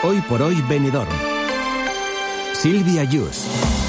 Hoy por hoy Benidorm. Silvia Yus.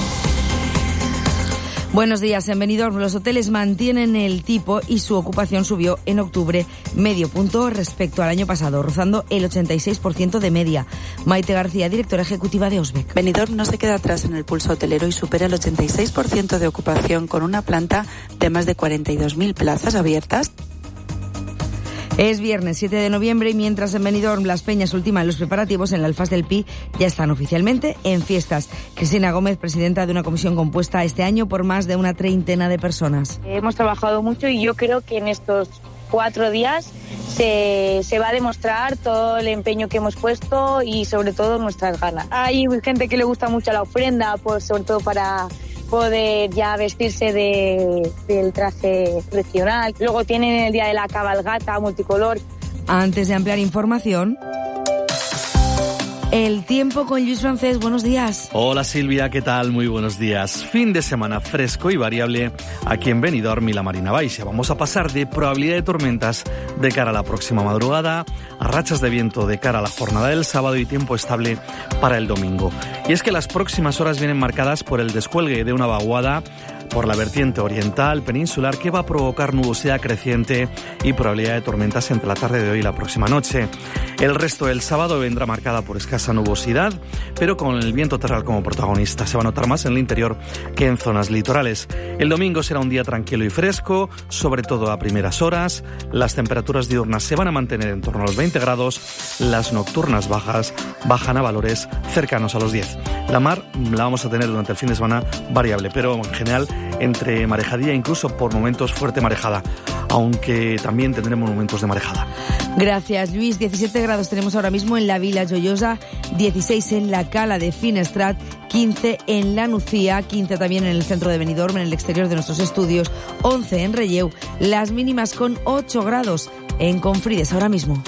Buenos días. En Benidorm los hoteles mantienen el tipo y su ocupación subió en octubre medio punto respecto al año pasado, rozando el 86% de media. Maite García, directora ejecutiva de Osbec. Benidorm no se queda atrás en el pulso hotelero y supera el 86% de ocupación con una planta de más de 42.000 plazas abiertas. Es viernes 7 de noviembre y mientras en Benidorm las peñas ultiman los preparativos, en la Alfaz del Pi ya están oficialmente en fiestas. Cristina Gómez, presidenta de una comisión compuesta este año por más de una treintena de personas. Hemos trabajado mucho y yo creo que en estos 4 días se va a demostrar todo el empeño que hemos puesto y sobre todo nuestras ganas. Hay gente que le gusta mucho la ofrenda, pues sobre todo para poder ya vestirse del traje tradicional. Luego tienen el día de la cabalgata multicolor. Antes de ampliar información, el tiempo con Luis Francés. Buenos días. Hola Silvia, ¿qué tal? Muy buenos días. Fin de semana fresco y variable aquí en Benidorm y la Marina Baixa. Vamos a pasar de probabilidad de tormentas de cara a la próxima madrugada, a rachas de viento de cara a la jornada del sábado y tiempo estable para el domingo. Y es que las próximas horas vienen marcadas por el descuelgue de una vaguada por la vertiente oriental peninsular que va a provocar nubosidad creciente y probabilidad de tormentas entre la tarde de hoy y la próxima noche. El resto del sábado vendrá marcada por escasa nubosidad, pero con el viento terral como protagonista. Se va a notar más en el interior que en zonas litorales. El domingo será un día tranquilo y fresco, sobre todo a primeras horas. Las temperaturas diurnas se van a mantener en torno a los 20 grados, las nocturnas bajan a valores cercanos a los 10. La mar la vamos a tener durante el fin de semana variable, pero en general entre marejadilla, incluso por momentos fuerte marejada, aunque también tendremos momentos de marejada. Gracias, Luis. 17 grados tenemos ahora mismo en la Vila Joiosa, 16 en la Cala de Finestrat, 15 en la Nucía, 15 también en el centro de Benidorm, en el exterior de nuestros estudios, 11 en Relleu, las mínimas con 8 grados en Confrides ahora mismo.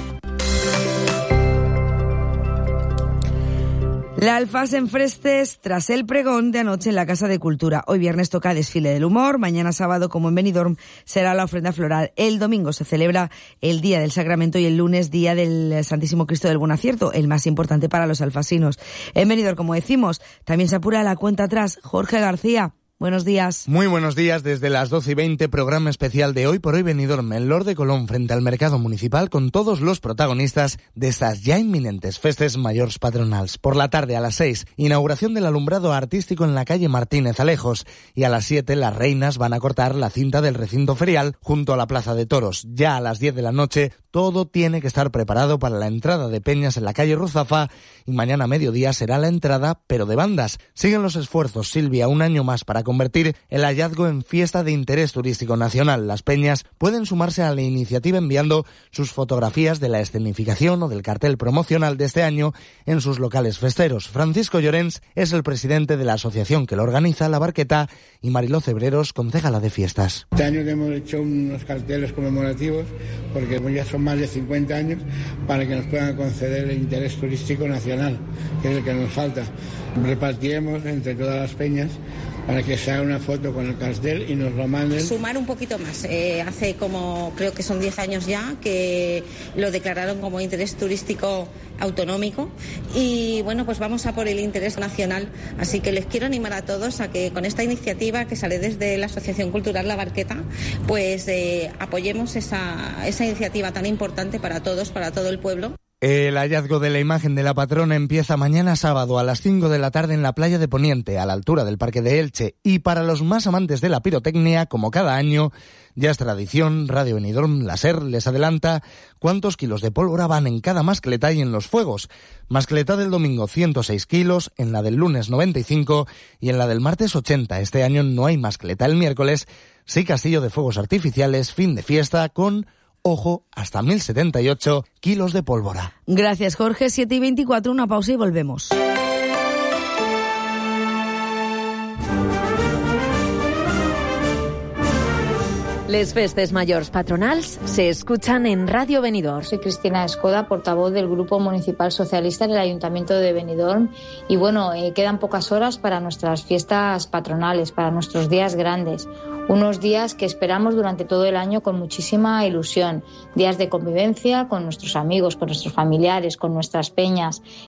La Alfaz en Frestes tras el pregón de anoche en la Casa de Cultura. Hoy viernes toca desfile del humor, mañana sábado, como en Benidorm, será la ofrenda floral. El domingo se celebra el Día del Sacramento y el lunes Día del Santísimo Cristo del Buen Acierto, el más importante para los alfasinos. En Benidorm, como decimos, también se apura la cuenta atrás. Jorge García. Buenos días. Muy buenos días. Desde las 12:20, programa especial de Hoy por Hoy Benidorm, en Lord de Colón, frente al mercado municipal, con todos los protagonistas de estas ya inminentes festes mayors patronals. Por la tarde, a las 6, inauguración del alumbrado artístico en la calle Martínez Alejos, y a las 7, las reinas van a cortar la cinta del recinto ferial junto a la Plaza de Toros. Ya a las 10 de la noche, todo tiene que estar preparado para la entrada de peñas en la calle Ruzafa, y mañana a mediodía será la entrada, pero de bandas. Siguen los esfuerzos, Silvia, un año más para convertir el hallazgo en fiesta de interés turístico nacional. Las peñas pueden sumarse a la iniciativa enviando sus fotografías de la escenificación o del cartel promocional de este año en sus locales festeros. Francisco Llorens es el presidente de la asociación que lo organiza, La Barqueta, y Mariló Cebreros, concejala de fiestas. Este año hemos hecho unos carteles conmemorativos porque ya son más de 50 años para que nos puedan conceder el interés turístico nacional, que es el que nos falta. Repartiremos entre todas las peñas para que se haga una foto con el cartel y nos lo manden. Sumar un poquito más. Hace como, creo que son 10 años ya, que lo declararon como interés turístico autonómico y bueno, pues vamos a por el interés nacional. Así que les quiero animar a todos a que con esta iniciativa que sale desde la Asociación Cultural La Barqueta, pues apoyemos esa iniciativa tan importante para todos, para todo el pueblo. El hallazgo de la imagen de la patrona empieza mañana sábado a las 5 de la tarde en la playa de Poniente, a la altura del Parque de Elche. Y para los más amantes de la pirotecnia, como cada año, ya es tradición, Radio Benidorm, la SER, les adelanta cuántos kilos de pólvora van en cada mascleta y en los fuegos. Mascleta del domingo 106 kilos, en la del lunes 95 y en la del martes 80. Este año no hay mascleta el miércoles, sí castillo de fuegos artificiales, fin de fiesta con... ojo, hasta 1.078 kilos de pólvora. Gracias, Jorge. 7:24, una pausa y volvemos. Les festes mayors patronals se escuchan en Radio Benidorm. Soy Cristina Escoda, portavoz del Grupo Municipal Socialista en el Ayuntamiento de Benidorm. Y bueno, quedan pocas horas para nuestras fiestas patronales, para nuestros días grandes. Unos días que esperamos durante todo el año con muchísima ilusión. Días de convivencia con nuestros amigos, con nuestros familiares, con nuestras peñas.